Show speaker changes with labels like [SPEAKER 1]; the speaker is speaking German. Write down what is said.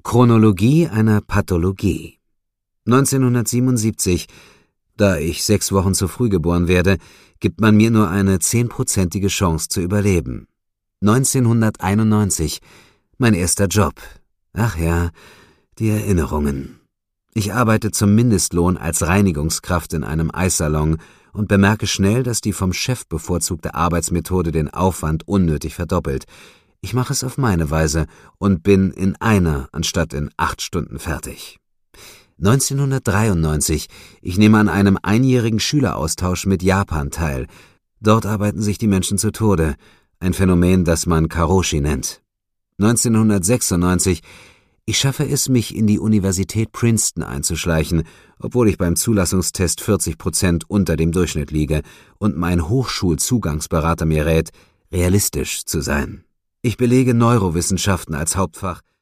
[SPEAKER 1] Chronologie einer Pathologie. 1977, da ich 6 Wochen zu früh geboren werde, gibt man mir nur eine 10%ige Chance zu überleben. 1991, mein erster Job. Ach ja, die Erinnerungen. Ich arbeite zum Mindestlohn als Reinigungskraft in einem Eissalon und bemerke schnell, dass die vom Chef bevorzugte Arbeitsmethode den Aufwand unnötig verdoppelt. Ich mache es auf meine Weise und bin in 1 anstatt in 8 Stunden fertig. 1993, ich nehme an einem einjährigen Schüleraustausch mit Japan teil. Dort arbeiten sich die Menschen zu Tode, ein Phänomen, das man Karoshi nennt. 1996, ich schaffe es, mich in die Universität Princeton einzuschleichen, obwohl ich beim Zulassungstest 40% unter dem Durchschnitt liege und mein Hochschulzugangsberater mir rät, realistisch zu sein. Ich belege Neurowissenschaften als Hauptfach